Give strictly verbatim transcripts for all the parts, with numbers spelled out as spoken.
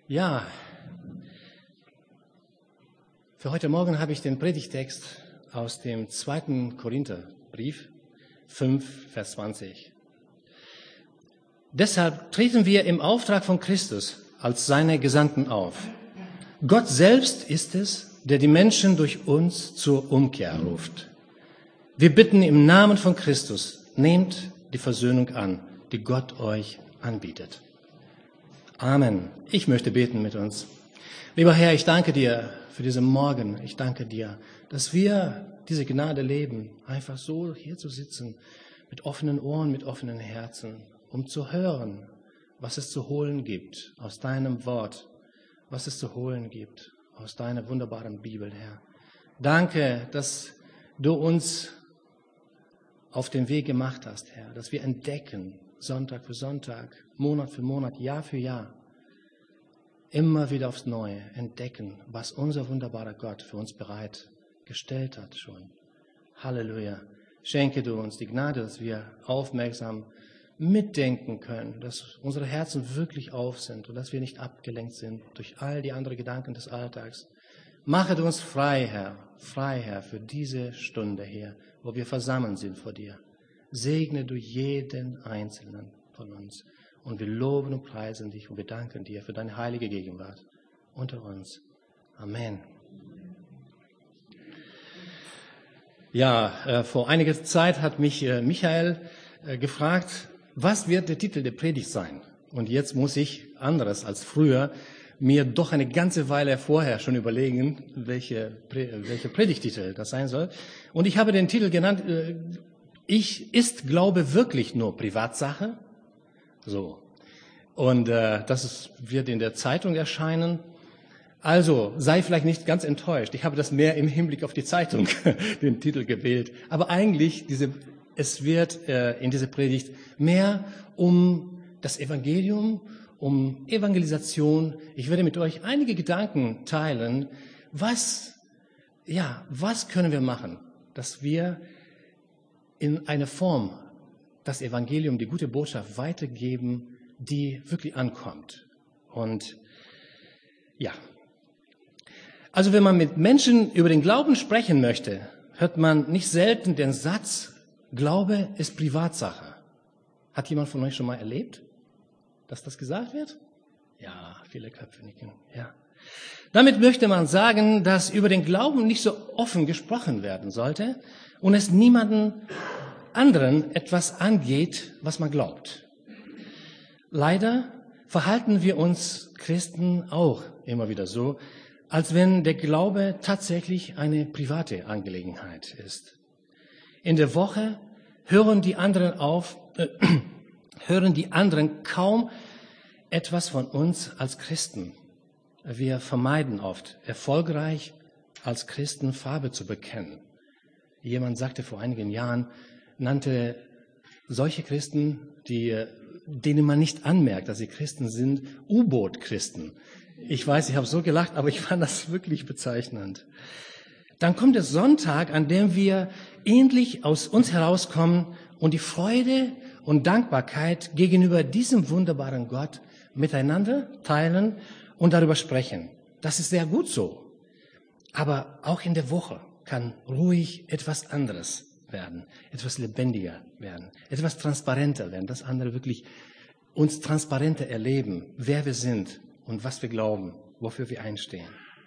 Ja, für heute Morgen habe ich den Predigtext aus dem zweiten Korintherbrief, fünf, Vers zwanzig. Deshalb treten wir im Auftrag von Christus als seine Gesandten auf. Gott selbst ist es, der die Menschen durch uns zur Umkehr ruft. Wir bitten im Namen von Christus, nehmt die Versöhnung an, die Gott euch anbietet. Amen. Ich möchte beten mit uns. Lieber Herr, ich danke dir für diesen Morgen. Ich danke dir, dass wir diese Gnade leben, einfach so hier zu sitzen, mit offenen Ohren, mit offenen Herzen, um zu hören, was es zu holen gibt aus deinem Wort, was es zu holen gibt aus deiner wunderbaren Bibel, Herr. Danke, dass du uns auf den Weg gemacht hast, Herr, dass wir entdecken, Sonntag für Sonntag, Monat für Monat, Jahr für Jahr, immer wieder aufs Neue entdecken, was unser wunderbarer Gott für uns bereitgestellt hat schon. Halleluja. Schenke du uns die Gnade, dass wir aufmerksam mitdenken können, dass unsere Herzen wirklich auf sind und dass wir nicht abgelenkt sind durch all die anderen Gedanken des Alltags. Mache du uns frei, Herr, frei, Herr, für diese Stunde hier, wo wir versammelt sind vor dir. Segne du jeden Einzelnen von uns. Und wir loben und preisen dich und wir danken dir für deine heilige Gegenwart unter uns. Amen. Ja, äh, vor einiger Zeit hat mich äh, Michael äh, gefragt, was wird der Titel der Predigt sein? Und jetzt muss ich, anderes als früher, mir doch eine ganze Weile vorher schon überlegen, welche, welche Predigttitel das sein soll. Und ich habe den Titel genannt, äh, Ich ist Glaube wirklich nur Privatsache? So. Und äh, das ist, wird in der Zeitung erscheinen. Also, sei vielleicht nicht ganz enttäuscht. Ich habe das mehr im Hinblick auf die Zeitung, den Titel gewählt. Aber eigentlich, diese, es wird äh, in dieser Predigt mehr um das Evangelium, um Evangelisation. Ich werde mit euch einige Gedanken teilen. Was, ja, was können wir machen, dass wir in einer Form das Evangelium, die gute Botschaft weitergeben, die wirklich ankommt. Und ja, also wenn man mit Menschen über den Glauben sprechen möchte, hört man nicht selten den Satz, Glaube ist Privatsache. Hat jemand von euch schon mal erlebt, dass das gesagt wird? Ja, viele Köpfe nicken, ja. Damit möchte man sagen, dass über den Glauben nicht so offen gesprochen werden sollte und es niemanden anderen etwas angeht, was man glaubt. Leider verhalten wir uns Christen auch immer wieder so, als wenn der Glaube tatsächlich eine private Angelegenheit ist. In der Woche hören die anderen auf, äh, hören die anderen kaum etwas von uns als Christen. Wir vermeiden oft, erfolgreich als Christen Farbe zu bekennen. Jemand sagte vor einigen Jahren, nannte solche Christen, die, denen man nicht anmerkt, dass sie Christen sind, U-Boot-Christen. Ich weiß, ich habe so gelacht, aber ich fand das wirklich bezeichnend. Dann kommt der Sonntag, an dem wir endlich aus uns herauskommen und die Freude und Dankbarkeit gegenüber diesem wunderbaren Gott miteinander teilen und darüber sprechen. Das ist sehr gut so. Aber auch in der Woche kann ruhig etwas anderes werden, etwas lebendiger werden, etwas transparenter werden, dass andere wirklich uns transparenter erleben, wer wir sind und was wir glauben, wofür wir einstehen.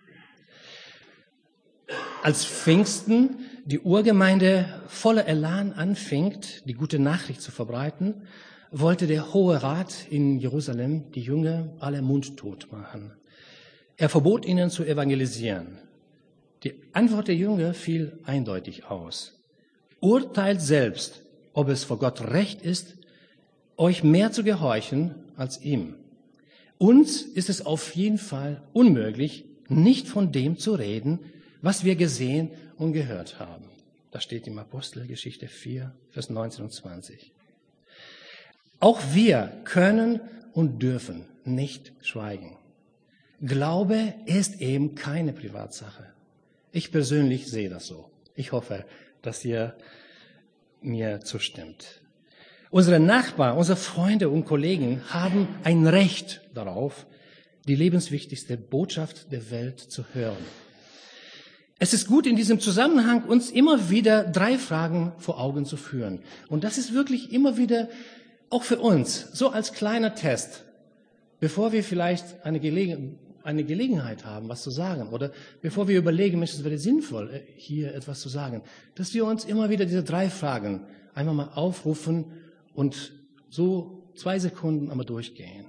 Als Pfingsten die Urgemeinde voller Elan anfängt, die gute Nachricht zu verbreiten, wollte der Hohe Rat in Jerusalem die Jünger alle mundtot machen. Er verbot ihnen zu evangelisieren. Die Antwort der Jünger fiel eindeutig aus. Urteilt selbst, ob es vor Gott recht ist, euch mehr zu gehorchen als ihm. Uns ist es auf jeden Fall unmöglich, nicht von dem zu reden, was wir gesehen und gehört haben. Das steht im Apostelgeschichte vier, Vers neunzehn und zwanzig. Auch wir können und dürfen nicht schweigen. Glaube ist eben keine Privatsache. Ich persönlich sehe das so. Ich hoffe, dass ihr mir zustimmt. Unsere Nachbarn, unsere Freunde und Kollegen haben ein Recht darauf, die lebenswichtigste Botschaft der Welt zu hören. Es ist gut, in diesem Zusammenhang uns immer wieder drei Fragen vor Augen zu führen. Und das ist wirklich immer wieder auch für uns, so als kleiner Test, bevor wir vielleicht eine, Gelegen- eine Gelegenheit haben, was zu sagen, oder bevor wir überlegen, Mensch, es wäre sinnvoll, hier etwas zu sagen, dass wir uns immer wieder diese drei Fragen einmal mal aufrufen und so zwei Sekunden einmal durchgehen.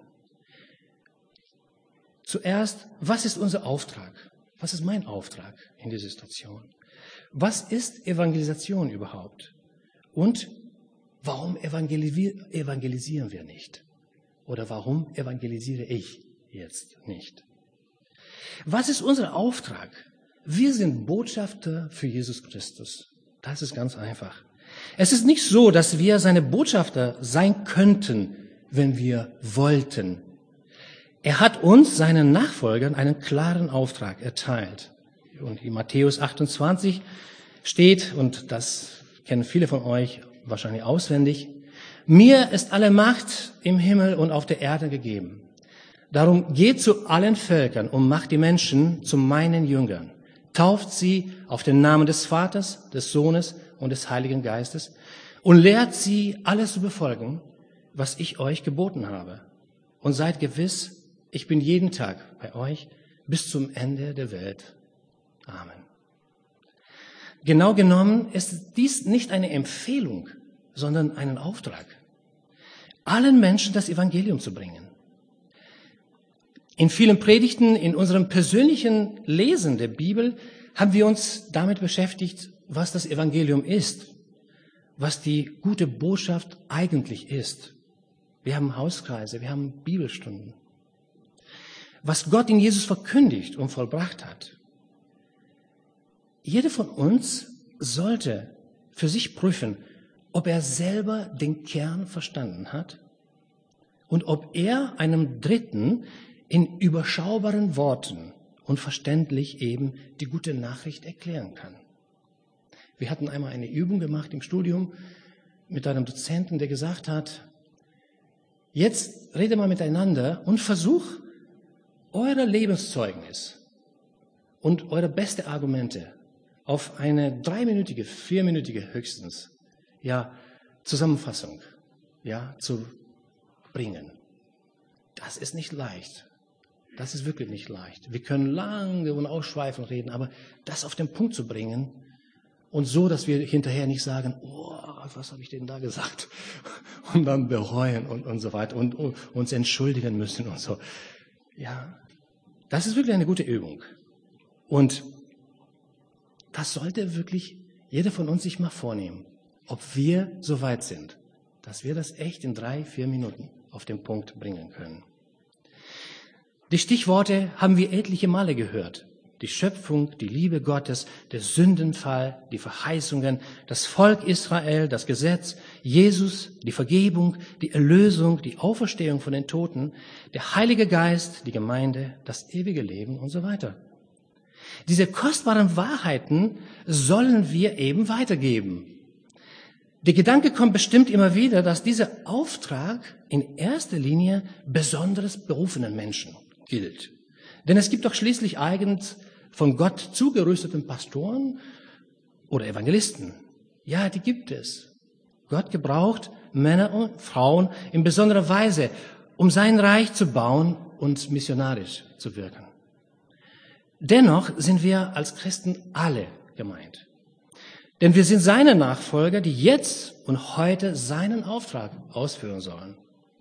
Zuerst, was ist unser Auftrag? Was ist mein Auftrag in dieser Situation? Was ist Evangelisation überhaupt? Und warum evangelisieren wir nicht? Oder warum evangelisiere ich jetzt nicht? Was ist unser Auftrag? Wir sind Botschafter für Jesus Christus. Das ist ganz einfach. Es ist nicht so, dass wir seine Botschafter sein könnten, wenn wir wollten. Er hat uns, seinen Nachfolgern, einen klaren Auftrag erteilt. Und in Matthäus achtundzwanzig steht, und das kennen viele von euch wahrscheinlich auswendig, mir ist alle Macht im Himmel und auf der Erde gegeben. Darum geht zu allen Völkern und macht die Menschen zu meinen Jüngern. Tauft sie auf den Namen des Vaters, des Sohnes und des Heiligen Geistes und lehrt sie, alles zu befolgen, was ich euch geboten habe. Und seid gewiss, ich bin jeden Tag bei euch bis zum Ende der Welt. Amen. Genau genommen ist dies nicht eine Empfehlung, sondern einen Auftrag, allen Menschen das Evangelium zu bringen. In vielen Predigten, in unserem persönlichen Lesen der Bibel, haben wir uns damit beschäftigt, was das Evangelium ist, was die gute Botschaft eigentlich ist. Wir haben Hauskreise, wir haben Bibelstunden. Was Gott in Jesus verkündigt und vollbracht hat. Jeder von uns sollte für sich prüfen, ob er selber den Kern verstanden hat und ob er einem Dritten in überschaubaren Worten und verständlich eben die gute Nachricht erklären kann. Wir hatten einmal eine Übung gemacht im Studium mit einem Dozenten, der gesagt hat, jetzt rede mal miteinander und versuch, euer Lebenszeugnis und eure beste Argumente auf eine dreiminütige, vierminütige höchstens, ja, Zusammenfassung, ja, zu bringen. Das ist nicht leicht. Das ist wirklich nicht leicht. Wir können lange und ausschweifend reden, aber das auf den Punkt zu bringen und so, dass wir hinterher nicht sagen, oh, was habe ich denn da gesagt? Und dann bereuen und, und so weiter und, und uns entschuldigen müssen und so. Ja, das ist wirklich eine gute Übung. Und das sollte wirklich jeder von uns sich mal vornehmen, ob wir so weit sind, dass wir das echt in drei, vier Minuten auf den Punkt bringen können. Die Stichworte haben wir etliche Male gehört. Die Schöpfung, die Liebe Gottes, der Sündenfall, die Verheißungen, das Volk Israel, das Gesetz, Jesus, die Vergebung, die Erlösung, die Auferstehung von den Toten, der Heilige Geist, die Gemeinde, das ewige Leben und so weiter. Diese kostbaren Wahrheiten sollen wir eben weitergeben. Der Gedanke kommt bestimmt immer wieder, dass dieser Auftrag in erster Linie besonders berufenen Menschen gilt. Denn es gibt doch schließlich eigens von Gott zugerüsteten Pastoren oder Evangelisten. Ja, die gibt es. Gott gebraucht Männer und Frauen in besonderer Weise, um sein Reich zu bauen und missionarisch zu wirken. Dennoch sind wir als Christen alle gemeint. Denn wir sind seine Nachfolger, die jetzt und heute seinen Auftrag ausführen sollen.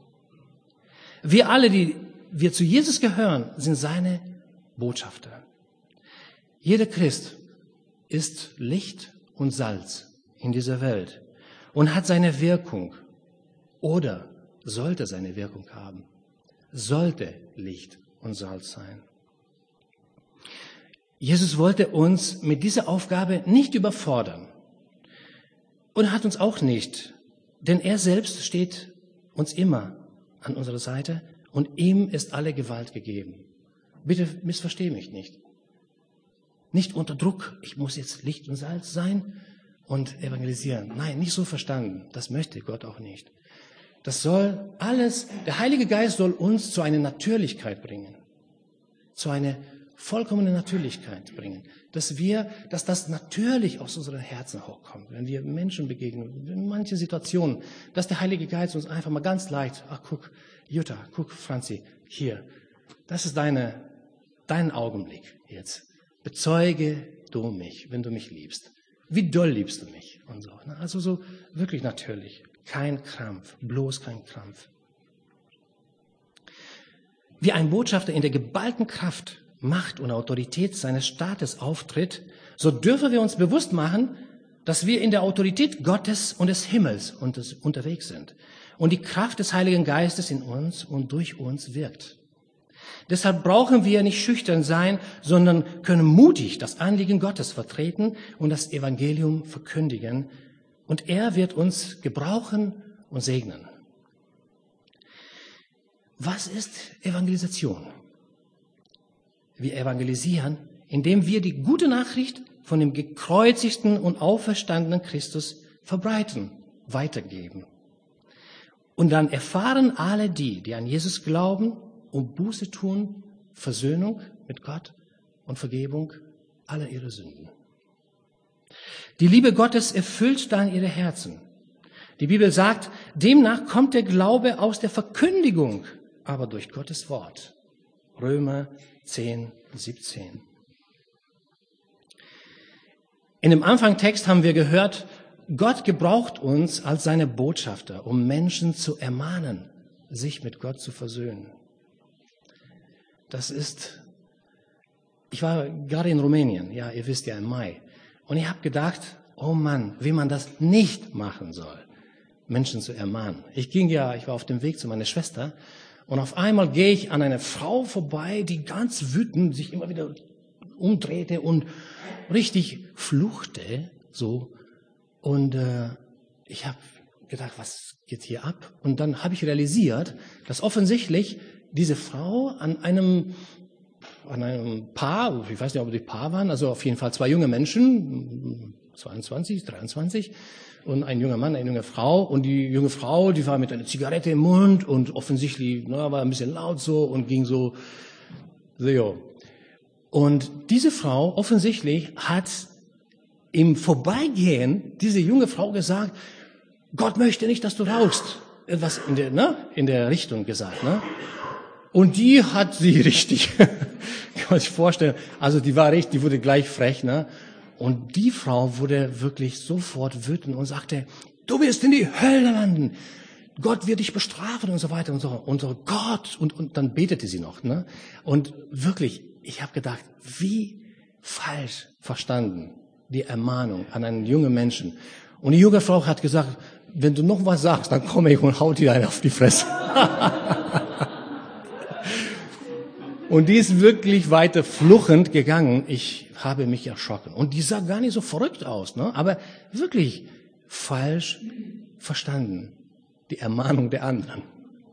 Wir alle, die wir zu Jesus gehören, sind seine Botschafter. Jeder Christ ist Licht und Salz in dieser Welt und hat seine Wirkung oder sollte seine Wirkung haben, sollte Licht und Salz sein. Jesus wollte uns mit dieser Aufgabe nicht überfordern und hat uns auch nicht, denn er selbst steht uns immer an unserer Seite und ihm ist alle Gewalt gegeben. Bitte missverstehe mich nicht. Nicht unter Druck, ich muss jetzt Licht und Salz sein und evangelisieren. Nein, nicht so verstanden. Das möchte Gott auch nicht. Das soll alles, der Heilige Geist soll uns zu einer Natürlichkeit bringen. zu einer vollkommenen Natürlichkeit bringen. Dass wir, dass das natürlich aus unseren Herzen hochkommt, wenn wir Menschen begegnen, in manchen Situationen, dass der Heilige Geist uns einfach mal ganz leicht, ach guck, Jutta, guck, Franzi, hier, das ist deine, dein Augenblick jetzt. Bezeuge du mich, wenn du mich liebst. Wie doll liebst du mich? Und so. Also so wirklich natürlich. Kein Krampf, bloß kein Krampf. Wie ein Botschafter in der geballten Kraft, Macht und Autorität seines Staates auftritt, so dürfen wir uns bewusst machen, dass wir in der Autorität Gottes und des Himmels unterwegs sind und die Kraft des Heiligen Geistes in uns und durch uns wirkt. Deshalb brauchen wir nicht schüchtern sein, sondern können mutig das Anliegen Gottes vertreten und das Evangelium verkündigen. Und er wird uns gebrauchen und segnen. Was ist Evangelisation? Wir evangelisieren, indem wir die gute Nachricht von dem gekreuzigten und auferstandenen Christus verbreiten, weitergeben. Und dann erfahren alle die, die an Jesus glauben und Buße tun, Versöhnung mit Gott und Vergebung aller ihrer Sünden. Die Liebe Gottes erfüllt dann ihre Herzen. Die Bibel sagt, demnach kommt der Glaube aus der Verkündigung, aber durch Gottes Wort. Römer zehn, siebzehn. In dem Anfangstext haben wir gehört, Gott gebraucht uns als seine Botschafter, um Menschen zu ermahnen, sich mit Gott zu versöhnen. Das ist, ich war gerade in Rumänien, ja, ihr wisst ja, im Mai. Und ich habe gedacht, oh Mann, wie man das nicht machen soll, Menschen zu ermahnen. Ich ging ja, ich war auf dem Weg zu meiner Schwester und auf einmal gehe ich an einer Frau vorbei, die ganz wütend sich immer wieder umdrehte und richtig fluchte, so. Und äh, ich habe gedacht, was geht hier ab? Und dann habe ich realisiert, dass offensichtlich diese Frau an einem, an einem Paar, ich weiß nicht, ob die Paar waren, also auf jeden Fall zwei junge Menschen, zweiundzwanzig, dreiundzwanzig, und ein junger Mann, eine junge Frau. Und die junge Frau, die war mit einer Zigarette im Mund und offensichtlich na, war ein bisschen laut so und ging so, so. Und diese Frau offensichtlich hat im Vorbeigehen diese junge Frau gesagt, Gott möchte nicht, dass du rauchst. Etwas in der, ne, in der Richtung gesagt, ne? Und die hat sie richtig, kann man sich vorstellen, also die war richtig, die wurde gleich frech, ne? Und die Frau wurde wirklich sofort wütend und sagte, du wirst in die Hölle landen. Gott wird dich bestrafen und so weiter und so. Und so, Gott, und, und dann betete sie noch, ne? Und wirklich, ich habe gedacht, wie falsch verstanden die Ermahnung an einen jungen Menschen. Und die junge Frau hat gesagt, wenn du noch was sagst, dann komme ich und hau dir einen auf die Fresse. Und die ist wirklich weiter fluchend gegangen. Ich habe mich erschrocken. Und die sah gar nicht so verrückt aus, ne? Aber wirklich falsch verstanden. Die Ermahnung der anderen.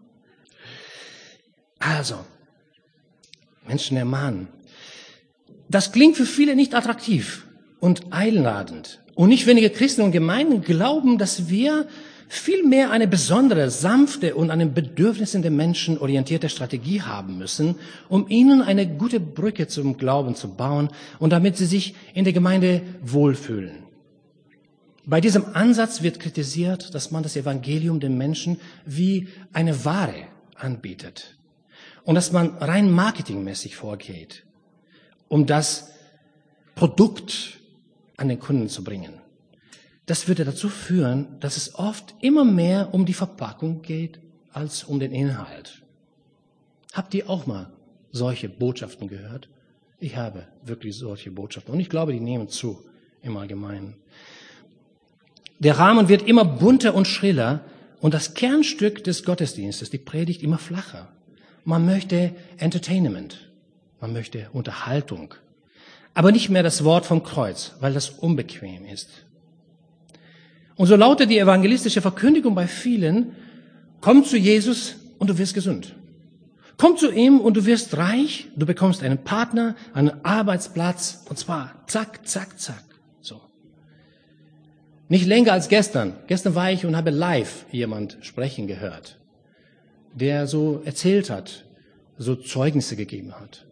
Also, Menschen ermahnen. Das klingt für viele nicht attraktiv und einladend. Und nicht wenige Christen und Gemeinden glauben, dass wir vielmehr eine besondere, sanfte und an den Bedürfnissen der Menschen orientierte Strategie haben müssen, um ihnen eine gute Brücke zum Glauben zu bauen und damit sie sich in der Gemeinde wohlfühlen. Bei diesem Ansatz wird kritisiert, dass man das Evangelium den Menschen wie eine Ware anbietet und dass man rein marketingmäßig vorgeht, um das Produkt an den Kunden zu bringen. Das würde dazu führen, dass es oft immer mehr um die Verpackung geht, als um den Inhalt. Habt ihr auch mal solche Botschaften gehört? Ich habe wirklich solche Botschaften und ich glaube, die nehmen zu im Allgemeinen. Der Rahmen wird immer bunter und schriller und das Kernstück des Gottesdienstes, die Predigt, immer flacher. Man möchte Entertainment, man möchte Unterhaltung, aber nicht mehr das Wort vom Kreuz, weil das unbequem ist. Und so lautet die evangelistische Verkündigung bei vielen, komm zu Jesus und du wirst gesund. Komm zu ihm und du wirst reich, du bekommst einen Partner, einen Arbeitsplatz, und zwar zack, zack, zack. So. Nicht länger als gestern. Gestern war ich und habe live jemand sprechen gehört, der so erzählt hat, so Zeugnisse gegeben hat.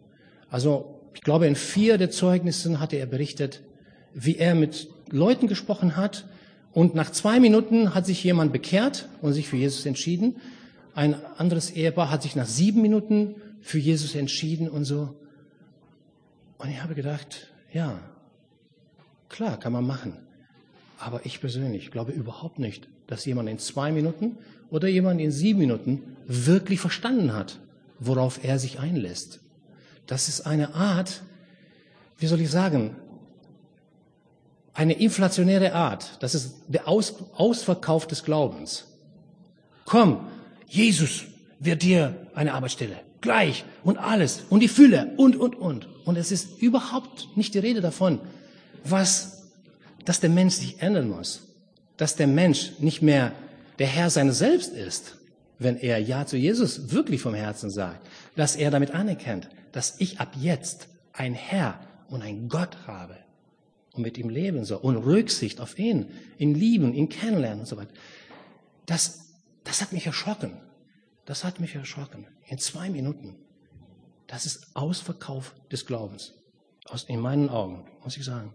Also ich glaube, in vier der Zeugnissen hatte er berichtet, wie er mit Leuten gesprochen hat und nach zwei Minuten hat sich jemand bekehrt und sich für Jesus entschieden. Ein anderes Ehepaar hat sich nach sieben Minuten für Jesus entschieden und so. Und ich habe gedacht, ja, klar, kann man machen. Aber ich persönlich glaube überhaupt nicht, dass jemand in zwei Minuten oder jemand in sieben Minuten wirklich verstanden hat, worauf er sich einlässt. Das ist eine Art, wie soll ich sagen, eine inflationäre Art. Das ist der Aus, Ausverkauf des Glaubens. Komm, Jesus wird dir eine Arbeitsstelle. Gleich und alles und die Fülle und, und, und. Und es ist überhaupt nicht die Rede davon, was, dass der Mensch sich ändern muss. Dass der Mensch nicht mehr der Herr seines Selbst ist, wenn er Ja zu Jesus wirklich vom Herzen sagt. Dass er damit anerkennt, dass ich ab jetzt ein Herr und ein Gott habe und mit ihm leben soll und Rücksicht auf ihn, ihn lieben, ihn kennenlernen und so weiter. Das, das hat mich erschrocken. Das hat mich erschrocken. In zwei Minuten. Das ist Ausverkauf des Glaubens. Aus, in meinen Augen, muss ich sagen.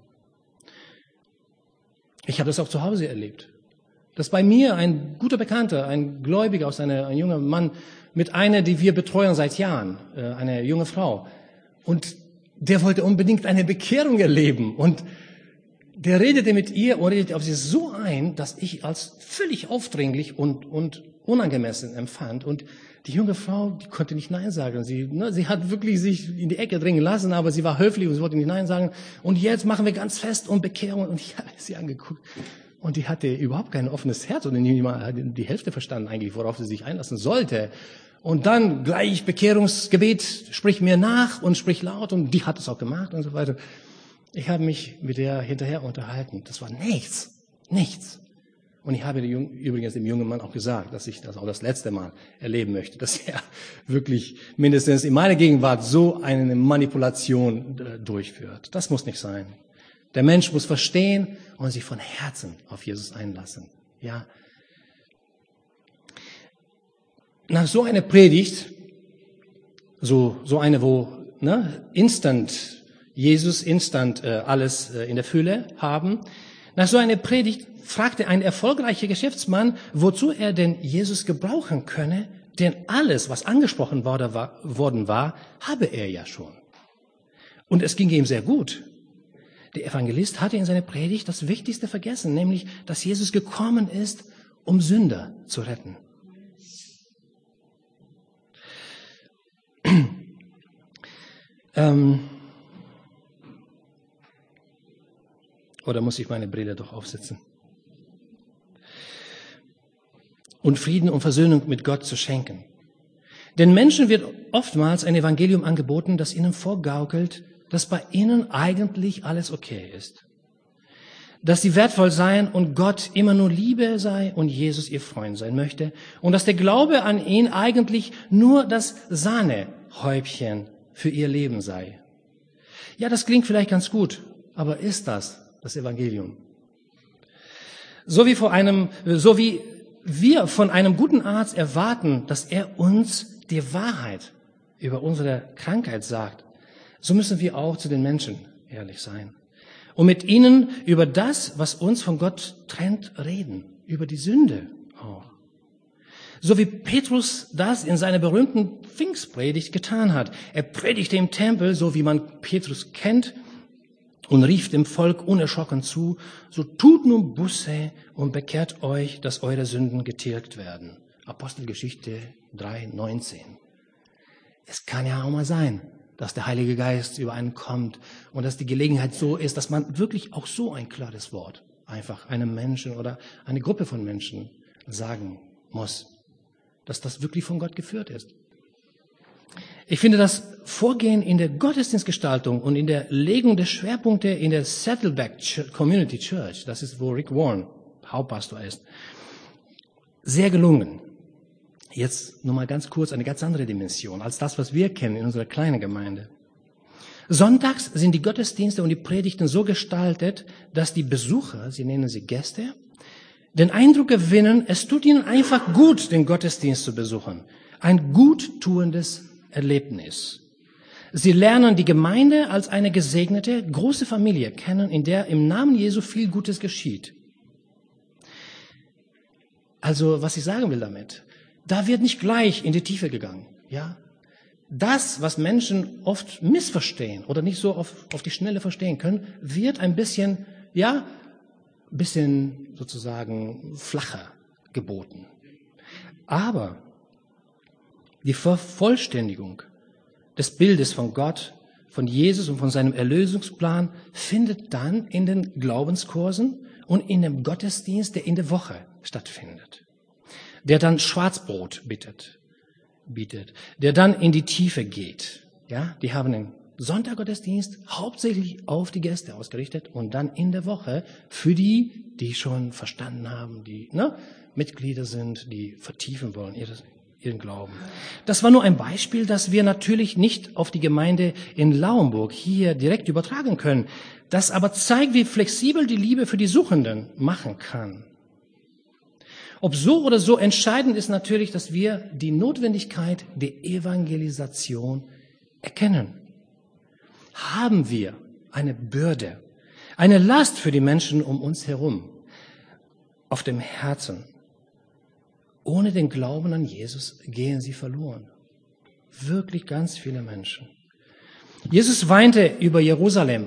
Ich habe das auch zu Hause erlebt. Dass bei mir ein guter Bekannter, ein Gläubiger, aus einer, ein junger Mann, mit einer, die wir betreuen seit Jahren, eine junge Frau. Und der wollte unbedingt eine Bekehrung erleben. Und der redete mit ihr und redete auf sie so ein, dass ich als völlig aufdringlich und, und unangemessen empfand. Und die junge Frau, die konnte nicht Nein sagen. Sie, ne, sie hat wirklich sich in die Ecke dringen lassen, aber sie war höflich und sie wollte nicht Nein sagen. Und jetzt machen wir ganz fest um Bekehrung. Und ich habe sie angeguckt. Und die hatte überhaupt kein offenes Herz und niemand hat die Hälfte verstanden eigentlich, worauf sie sich einlassen sollte. Und dann gleich Bekehrungsgebet, sprich mir nach und sprich laut. Und die hat es auch gemacht und so weiter. Ich habe mich mit der hinterher unterhalten. Das war nichts, nichts. Und ich habe dem, übrigens dem jungen Mann auch gesagt, dass ich das auch das letzte Mal erleben möchte, dass er wirklich mindestens in meiner Gegenwart so eine Manipulation durchführt. Das muss nicht sein. Der Mensch muss verstehen und sich von Herzen auf Jesus einlassen. Ja. Nach so einer Predigt, so, so eine, wo, ne, instant, Jesus instant äh, alles äh, in der Fülle haben, nach so einer Predigt fragte ein erfolgreicher Geschäftsmann, wozu er denn Jesus gebrauchen könne, denn alles, was angesprochen worden war, worden war, habe er ja schon. Und es ging ihm sehr gut. Der Evangelist hatte in seiner Predigt das Wichtigste vergessen, nämlich, dass Jesus gekommen ist, um Sünder zu retten. ähm, oder muss ich meine Brille doch aufsetzen? Und Frieden und Versöhnung mit Gott zu schenken. Den Menschen wird oftmals ein Evangelium angeboten, das ihnen vorgaukelt, dass bei ihnen eigentlich alles okay ist. Dass sie wertvoll seien und Gott immer nur Liebe sei und Jesus ihr Freund sein möchte. Und dass der Glaube an ihn eigentlich nur das Sahnehäubchen für ihr Leben sei. Ja, das klingt vielleicht ganz gut, aber ist das das Evangelium? So wie vor einem, so wie wir von einem guten Arzt erwarten, dass er uns die Wahrheit über unsere Krankheit sagt, so müssen wir auch zu den Menschen ehrlich sein. Und mit ihnen über das, was uns von Gott trennt, reden. Über die Sünde auch. So wie Petrus das in seiner berühmten Pfingstpredigt getan hat. Er predigte im Tempel, so wie man Petrus kennt, und rief dem Volk unerschrocken zu, so tut nun Buße und bekehrt euch, dass eure Sünden getilgt werden. Apostelgeschichte drei, neunzehn. Es kann ja auch mal sein, dass der Heilige Geist über einen kommt und dass die Gelegenheit so ist, dass man wirklich auch so ein klares Wort einfach einem Menschen oder eine Gruppe von Menschen sagen muss, dass das wirklich von Gott geführt ist. Ich finde das Vorgehen in der Gottesdienstgestaltung und in der Legung der Schwerpunkte in der Saddleback Community Church, das ist, wo Rick Warren Hauptpastor ist, sehr gelungen. Jetzt nur mal ganz kurz eine ganz andere Dimension als das, was wir kennen in unserer kleinen Gemeinde. Sonntags sind die Gottesdienste und die Predigten so gestaltet, dass die Besucher, sie nennen sie Gäste, den Eindruck gewinnen, es tut ihnen einfach gut, den Gottesdienst zu besuchen. Ein guttuendes Erlebnis. Sie lernen die Gemeinde als eine gesegnete, große Familie kennen, in der im Namen Jesu viel Gutes geschieht. Also, was ich sagen will damit, da wird nicht gleich in die Tiefe gegangen, ja. Das, was Menschen oft missverstehen oder nicht so auf, auf die Schnelle verstehen können, wird ein bisschen, ja, bisschen sozusagen flacher geboten. Aber die Vervollständigung des Bildes von Gott, von Jesus und von seinem Erlösungsplan findet dann in den Glaubenskursen und in dem Gottesdienst, der in der Woche stattfindet, der dann Schwarzbrot bittet. bietet, der dann in die Tiefe geht. Ja, die haben einen Sonntaggottesdienst hauptsächlich auf die Gäste ausgerichtet und dann in der Woche für die, die schon verstanden haben, die ne, Mitglieder sind, die vertiefen wollen ihre, ihren Glauben. Das war nur ein Beispiel, das wir natürlich nicht auf die Gemeinde in Lauenburg hier direkt übertragen können, das aber zeigt, wie flexibel die Liebe für die Suchenden machen kann. Ob so oder so, entscheidend ist natürlich, dass wir die Notwendigkeit der Evangelisation erkennen. Haben wir eine Bürde, eine Last für die Menschen um uns herum auf dem Herzen? Ohne den Glauben an Jesus gehen sie verloren. Wirklich ganz viele Menschen. Jesus weinte über Jerusalem.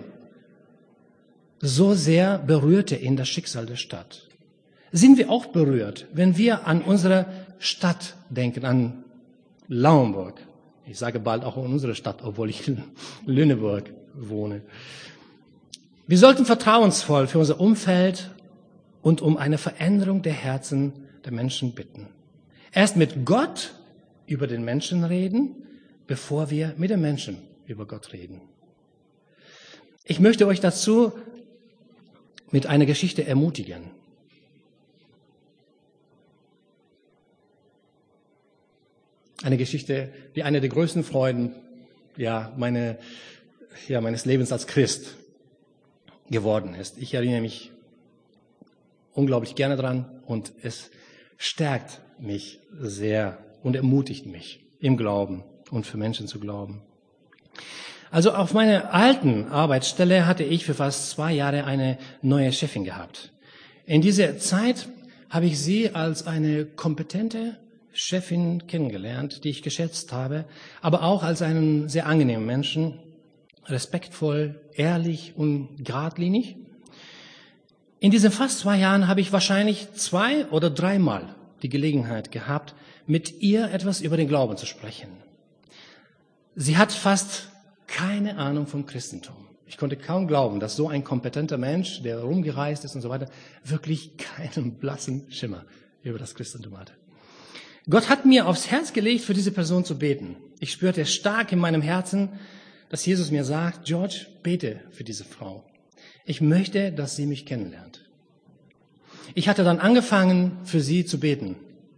So sehr berührte ihn das Schicksal der Stadt. Sind wir auch berührt, wenn wir an unsere Stadt denken, an Lauenburg. Ich sage bald auch an unsere Stadt, obwohl ich in Lüneburg wohne. Wir sollten vertrauensvoll für unser Umfeld und um eine Veränderung der Herzen der Menschen bitten. Erst mit Gott über den Menschen reden, bevor wir mit den Menschen über Gott reden. Ich möchte euch dazu mit einer Geschichte ermutigen. Eine Geschichte, die eine der größten Freuden ja, meine, ja, meines Lebens als Christ geworden ist. Ich erinnere mich unglaublich gerne dran und es stärkt mich sehr und ermutigt mich im Glauben und für Menschen zu glauben. Also auf meiner alten Arbeitsstelle hatte ich für fast zwei Jahre eine neue Chefin gehabt. In dieser Zeit habe ich sie als eine kompetente Chefin kennengelernt, die ich geschätzt habe, aber auch als einen sehr angenehmen Menschen, respektvoll, ehrlich und geradlinig. In diesen fast zwei Jahren habe ich wahrscheinlich zwei oder dreimal die Gelegenheit gehabt, mit ihr etwas über den Glauben zu sprechen. Sie hat fast keine Ahnung vom Christentum. Ich konnte kaum glauben, dass so ein kompetenter Mensch, der rumgereist ist und so weiter, wirklich keinen blassen Schimmer über das Christentum hatte. Gott hat mir aufs Herz gelegt, für diese Person zu beten. Ich spürte stark in meinem Herzen, dass Jesus mir sagt, George, bete für diese Frau. Ich möchte, dass sie mich kennenlernt. Ich hatte dann angefangen, für sie zu beten.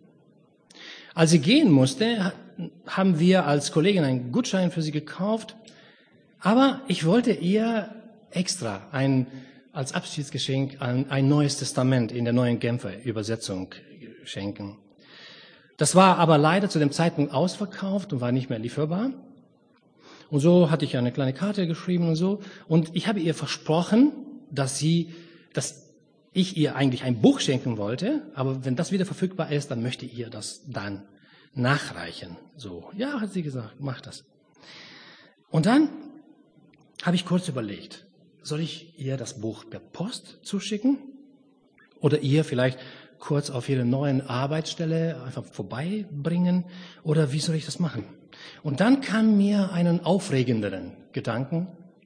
Als sie gehen musste, haben wir als Kollegin einen Gutschein für sie gekauft, aber ich wollte ihr extra ein, als Abschiedsgeschenk ein, ein neues Testament in der neuen Genfer Übersetzung schenken. Das war aber leider zu dem Zeitpunkt ausverkauft und war nicht mehr lieferbar. Und so hatte ich eine kleine Karte geschrieben und so. Und ich habe ihr versprochen, dass sie, dass ich ihr eigentlich ein Buch schenken wollte, aber wenn das wieder verfügbar ist, dann möchte ich ihr das dann nachreichen. So, ja, hat sie gesagt, mach das. Und dann habe ich kurz überlegt, soll ich ihr das Buch per Post zuschicken oder ihr vielleicht kurz auf ihre neuen Arbeitsstelle einfach vorbeibringen oder wie soll ich das machen? Und dann kam mir einen aufregenderen Gedanken,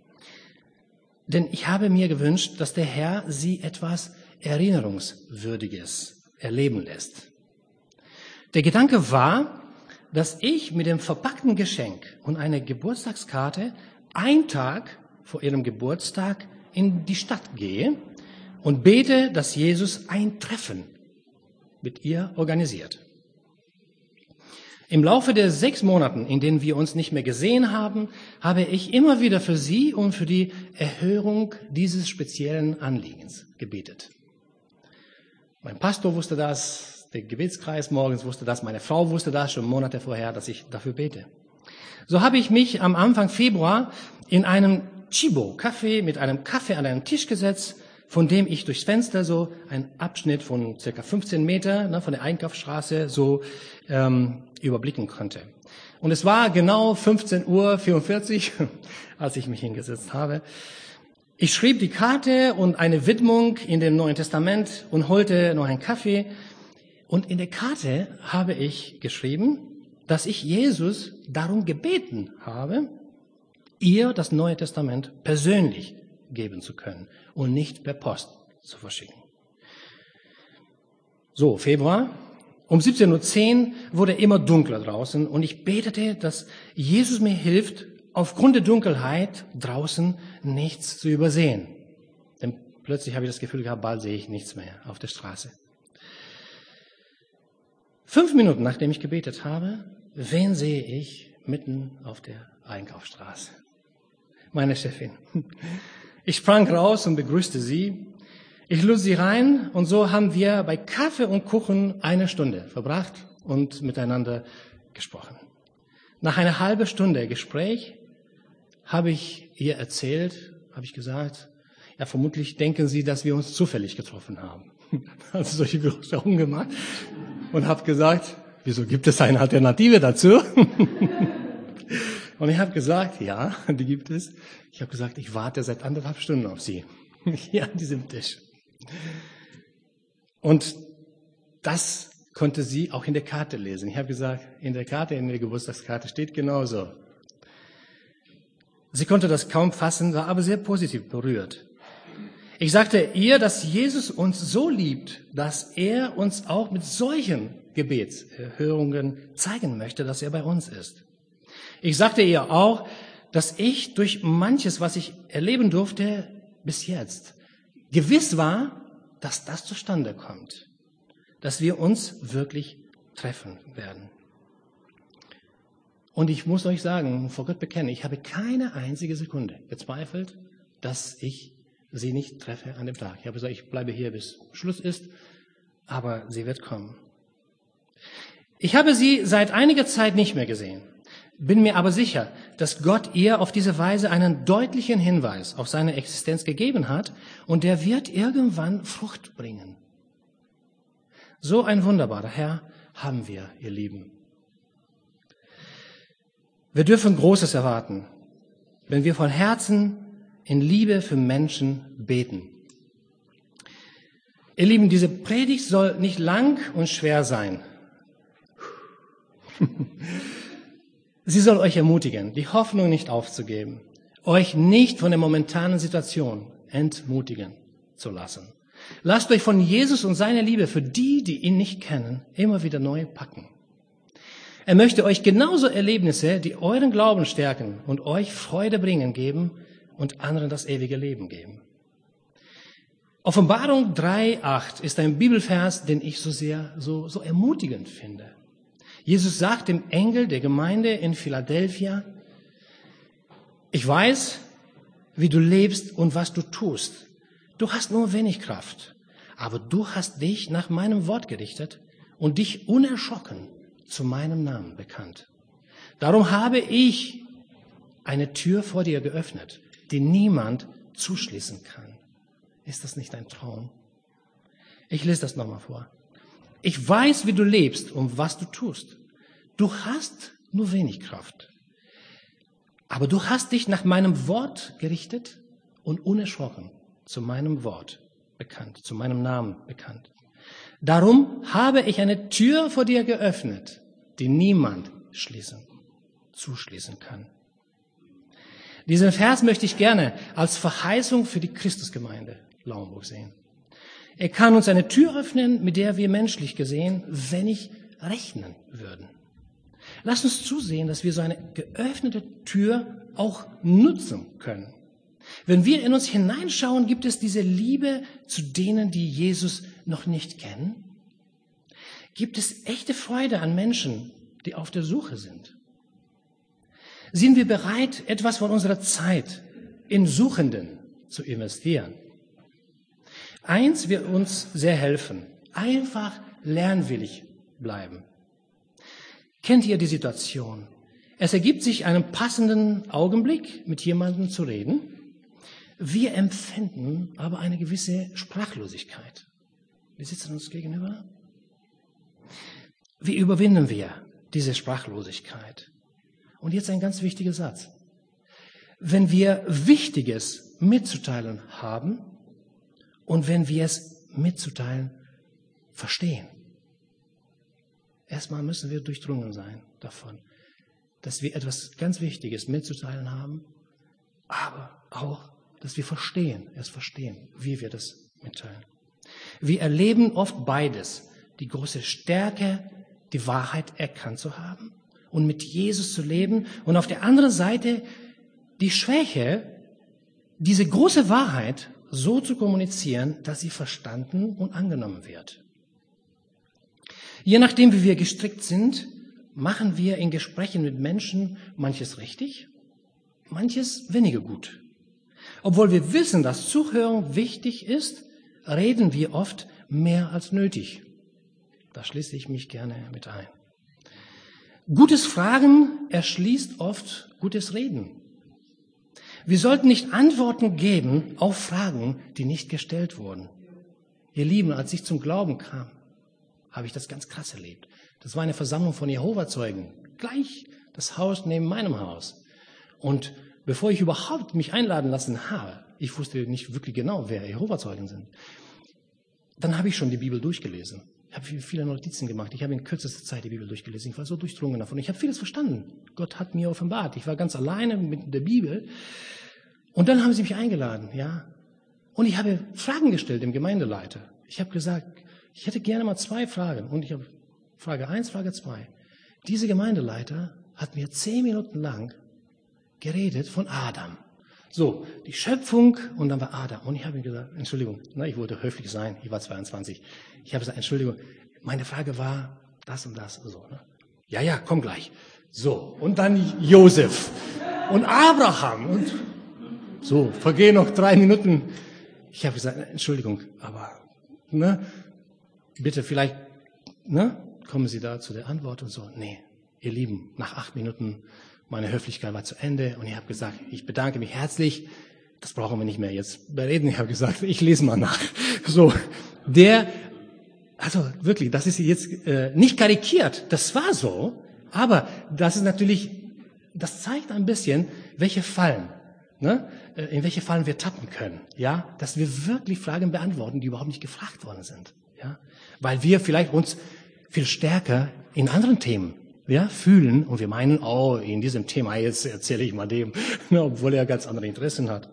denn ich habe mir gewünscht, dass der Herr sie etwas Erinnerungswürdiges erleben lässt. Der Gedanke war, dass ich mit dem verpackten Geschenk und einer Geburtstagskarte einen Tag vor ihrem Geburtstag in die Stadt gehe und bete, dass Jesus ein Treffen mit ihr organisiert. Im Laufe der sechs Monaten, in denen wir uns nicht mehr gesehen haben, habe ich immer wieder für sie und für die Erhörung dieses speziellen Anliegens gebetet. Mein Pastor wusste das, der Gebetskreis morgens wusste das, meine Frau wusste das schon Monate vorher, dass ich dafür bete. So habe ich mich am Anfang Februar in einem Chibo-Café mit einem Kaffee an einen Tisch gesetzt, von dem ich durchs Fenster so einen Abschnitt von circa fünfzehn Meter ne, von der Einkaufsstraße so ähm, überblicken konnte. Und es war genau fünfzehn Uhr vierundvierzig, als ich mich hingesetzt habe. Ich schrieb die Karte und eine Widmung in dem Neuen Testament und holte noch einen Kaffee. Und in der Karte habe ich geschrieben, dass ich Jesus darum gebeten habe, ihr das Neue Testament persönlich geben zu können und nicht per Post zu verschicken. So, Februar. Um siebzehn Uhr zehn wurde immer dunkler draußen und ich betete, dass Jesus mir hilft, aufgrund der Dunkelheit draußen nichts zu übersehen. Denn plötzlich habe ich das Gefühl gehabt, bald sehe ich nichts mehr auf der Straße. Fünf Minuten nachdem ich gebetet habe, wen sehe ich mitten auf der Einkaufsstraße? Meine Chefin. Ich sprang raus und begrüßte sie. Ich lud sie rein und so haben wir bei Kaffee und Kuchen eine Stunde verbracht und miteinander gesprochen. Nach einer halben Stunde Gespräch habe ich ihr erzählt, habe ich gesagt, ja, vermutlich denken Sie, dass wir uns zufällig getroffen haben. Also solche große Augen gemacht und habe gesagt, wieso gibt es eine Alternative dazu? Und ich habe gesagt, ja, die gibt es. Ich habe gesagt, ich warte seit anderthalb Stunden auf Sie, hier an diesem Tisch. Und das konnte sie auch in der Karte lesen. Ich habe gesagt, in der Karte, in der Geburtstagskarte steht genauso. Sie konnte das kaum fassen, war aber sehr positiv berührt. Ich sagte ihr, dass Jesus uns so liebt, dass er uns auch mit solchen Gebetserhörungen zeigen möchte, dass er bei uns ist. Ich sagte ihr auch, dass ich durch manches, was ich erleben durfte, bis jetzt gewiss war, dass das zustande kommt, dass wir uns wirklich treffen werden. Und ich muss euch sagen, vor Gott bekennen, ich habe keine einzige Sekunde gezweifelt, dass ich sie nicht treffe an dem Tag. Ich habe gesagt, ich bleibe hier, bis Schluss ist, aber sie wird kommen. Ich habe sie seit einiger Zeit nicht mehr gesehen, bin mir aber sicher, dass Gott ihr auf diese Weise einen deutlichen Hinweis auf seine Existenz gegeben hat und der wird irgendwann Frucht bringen. So ein wunderbarer Herr haben wir, ihr Lieben. Wir dürfen Großes erwarten, wenn wir von Herzen in Liebe für Menschen beten. Ihr Lieben, diese Predigt soll nicht lang und schwer sein. Sie soll euch ermutigen, die Hoffnung nicht aufzugeben, euch nicht von der momentanen Situation entmutigen zu lassen. Lasst euch von Jesus und seiner Liebe für die, die ihn nicht kennen, immer wieder neu packen. Er möchte euch genauso Erlebnisse, die euren Glauben stärken und euch Freude bringen, geben und anderen das ewige Leben geben. Offenbarung drei acht ist ein Bibelvers, den ich so sehr, so, so ermutigend finde. Jesus sagt dem Engel der Gemeinde in Philadelphia, ich weiß, wie du lebst und was du tust. Du hast nur wenig Kraft, aber du hast dich nach meinem Wort gerichtet und dich unerschrocken zu meinem Namen bekannt. Darum habe ich eine Tür vor dir geöffnet, die niemand zuschließen kann. Ist das nicht ein Traum? Ich lese das nochmal vor. Ich weiß, wie du lebst und was du tust. Du hast nur wenig Kraft. Aber du hast dich nach meinem Wort gerichtet und unerschrocken zu meinem Wort bekannt, zu meinem Namen bekannt. Darum habe ich eine Tür vor dir geöffnet, die niemand schließen, zuschließen kann. Diesen Vers möchte ich gerne als Verheißung für die Christusgemeinde Lauenburg sehen. Er kann uns eine Tür öffnen, mit der wir menschlich gesehen wenig rechnen würden. Lass uns zusehen, dass wir so eine geöffnete Tür auch nutzen können. Wenn wir in uns hineinschauen, gibt es diese Liebe zu denen, die Jesus noch nicht kennen? Gibt es echte Freude an Menschen, die auf der Suche sind? Sind wir bereit, etwas von unserer Zeit in Suchenden zu investieren? Eins wird uns sehr helfen. Einfach lernwillig bleiben. Kennt ihr die Situation? Es ergibt sich einen passenden Augenblick, mit jemandem zu reden. Wir empfinden aber eine gewisse Sprachlosigkeit. Wir sitzen uns gegenüber. Wie überwinden wir diese Sprachlosigkeit? Und jetzt ein ganz wichtiger Satz. Wenn wir Wichtiges mitzuteilen haben und wenn wir es mitzuteilen verstehen. Erstmal müssen wir durchdrungen sein davon, dass wir etwas ganz Wichtiges mitzuteilen haben, aber auch, dass wir verstehen, es verstehen, wie wir das mitteilen. Wir erleben oft beides, die große Stärke, die Wahrheit erkannt zu haben und mit Jesus zu leben und auf der anderen Seite die Schwäche, diese große Wahrheit so zu kommunizieren, dass sie verstanden und angenommen wird. Je nachdem, wie wir gestrickt sind, machen wir in Gesprächen mit Menschen manches richtig, manches weniger gut. Obwohl wir wissen, dass Zuhören wichtig ist, reden wir oft mehr als nötig. Da schließe ich mich gerne mit ein. Gutes Fragen erschließt oft gutes Reden. Wir sollten nicht Antworten geben auf Fragen, die nicht gestellt wurden. Ihr Lieben, als ich zum Glauben kam, habe ich das ganz krass erlebt. Das war eine Versammlung von Jehova-Zeugen, gleich das Haus neben meinem Haus. Und bevor ich überhaupt mich einladen lassen habe, ich wusste nicht wirklich genau, wer Jehova-Zeugen sind, dann habe ich schon die Bibel durchgelesen. Ich habe viele Notizen gemacht. Ich habe in kürzester Zeit die Bibel durchgelesen. Ich war so durchdrungen davon. Ich habe vieles verstanden. Gott hat mir offenbart. Ich war ganz alleine mit der Bibel. Und dann haben sie mich eingeladen, ja. Und ich habe Fragen gestellt dem Gemeindeleiter. Ich habe gesagt, ich hätte gerne mal zwei Fragen. Und ich habe Frage eins, Frage zwei. Dieser Gemeindeleiter hat mir zehn Minuten lang geredet von Adam. So, die Schöpfung und dann war Adam. Und ich habe ihm gesagt, Entschuldigung, na, ich wollte höflich sein, ich war zweiundzwanzig. Ich habe gesagt, Entschuldigung, meine Frage war das und das. So, ne? Ja, ja, komm gleich. So, und dann Josef und Abraham. Und so, vergehen noch drei Minuten. Ich habe gesagt, Entschuldigung, aber ne, bitte vielleicht, ne, kommen Sie da zu der Antwort und so. Nee, ihr Lieben, nach acht Minuten, meine Höflichkeit war zu Ende und ich habe gesagt, ich bedanke mich herzlich. Das brauchen wir nicht mehr jetzt bereden. Ich habe gesagt, ich lese mal nach. So, der, also wirklich, das ist jetzt äh, nicht karikiert. Das war so, aber das ist natürlich, das zeigt ein bisschen, welche Fallen, ne, in welche Fallen wir tappen können. Ja, dass wir wirklich Fragen beantworten, die überhaupt nicht gefragt worden sind. Ja, weil wir vielleicht uns viel stärker in anderen Themen, ja, fühlen und wir meinen, oh, in diesem Thema jetzt erzähle ich mal dem, obwohl er ganz andere Interessen hat.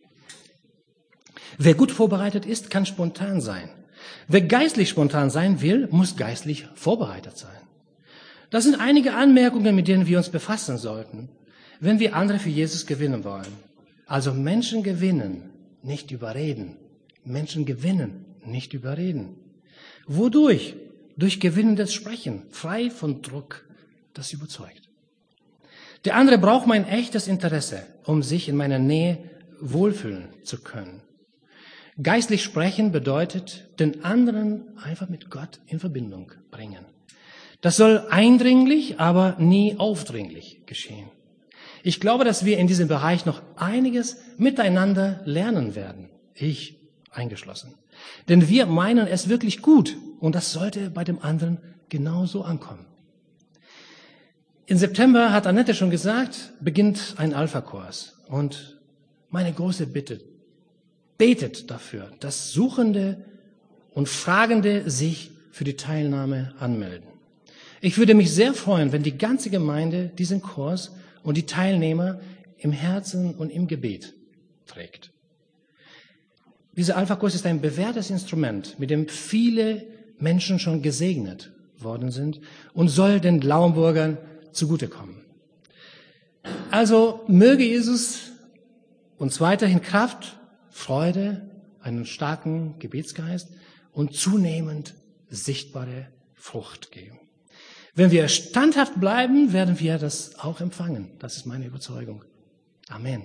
Wer gut vorbereitet ist, kann spontan sein. Wer geistlich spontan sein will, muss geistlich vorbereitet sein. Das sind einige Anmerkungen, mit denen wir uns befassen sollten, wenn wir andere für Jesus gewinnen wollen. Also Menschen gewinnen, nicht überreden. Menschen gewinnen, nicht überreden. Wodurch? Durch gewinnendes Sprechen, frei von Druck, das überzeugt. Der andere braucht mein echtes Interesse, um sich in meiner Nähe wohlfühlen zu können. Geistlich sprechen bedeutet, den anderen einfach mit Gott in Verbindung bringen. Das soll eindringlich, aber nie aufdringlich geschehen. Ich glaube, dass wir in diesem Bereich noch einiges miteinander lernen werden. Ich eingeschlossen. Denn wir meinen es wirklich gut und das sollte bei dem anderen genauso ankommen. Im September, hat Annette schon gesagt, beginnt ein Alpha-Kurs. Und meine große Bitte, betet dafür, dass Suchende und Fragende sich für die Teilnahme anmelden. Ich würde mich sehr freuen, wenn die ganze Gemeinde diesen Kurs und die Teilnehmer im Herzen und im Gebet trägt. Dieser Alpha-Kurs ist ein bewährtes Instrument, mit dem viele Menschen schon gesegnet worden sind und soll den Lauenburgern zugutekommen. Also möge Jesus uns weiterhin Kraft, Freude, einen starken Gebetsgeist und zunehmend sichtbare Frucht geben. Wenn wir standhaft bleiben, werden wir das auch empfangen. Das ist meine Überzeugung. Amen.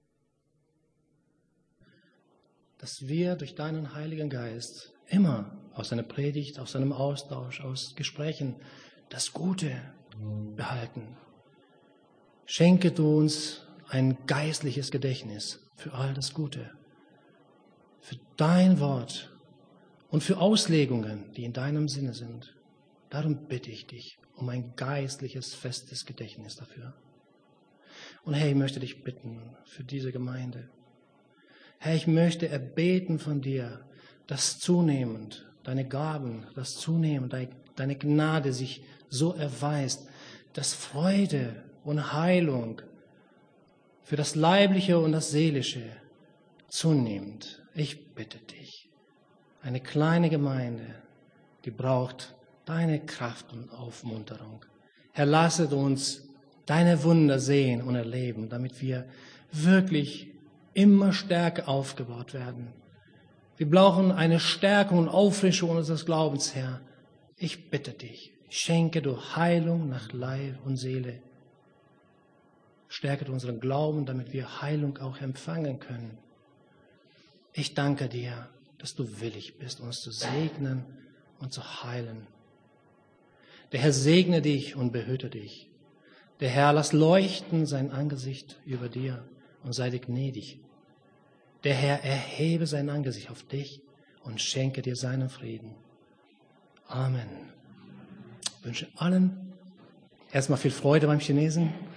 Dass wir durch deinen Heiligen Geist immer aus seiner Predigt, aus seinem Austausch, aus Gesprächen das Gute behalten. Schenke du uns ein geistliches Gedächtnis für all das Gute, für dein Wort und für Auslegungen, die in deinem Sinne sind. Darum bitte ich dich um ein geistliches, festes Gedächtnis dafür. Und Herr, ich möchte dich bitten für diese Gemeinde. Herr, ich möchte erbeten von dir, dass zunehmend deine Gaben, dass zunehmend deine Gnade sich so erweist, dass Freude und Heilung für das Leibliche und das Seelische zunimmt. Ich bitte dich, eine kleine Gemeinde, die braucht deine Kraft und Aufmunterung. Herr, lasset uns deine Wunder sehen und erleben, damit wir wirklich immer stärker aufgebaut werden. Wir brauchen eine Stärkung und Auffrischung unseres Glaubens, Herr. Ich bitte dich, schenke du Heilung nach Leib und Seele. Stärke du unseren Glauben, damit wir Heilung auch empfangen können. Ich danke dir, dass du willig bist, uns zu segnen und zu heilen. Der Herr segne dich und behüte dich. Der Herr lass leuchten sein Angesicht über dir und sei dir gnädig. Der Herr erhebe sein Angesicht auf dich und schenke dir seinen Frieden. Amen. Ich wünsche allen erstmal viel Freude beim Chinesen.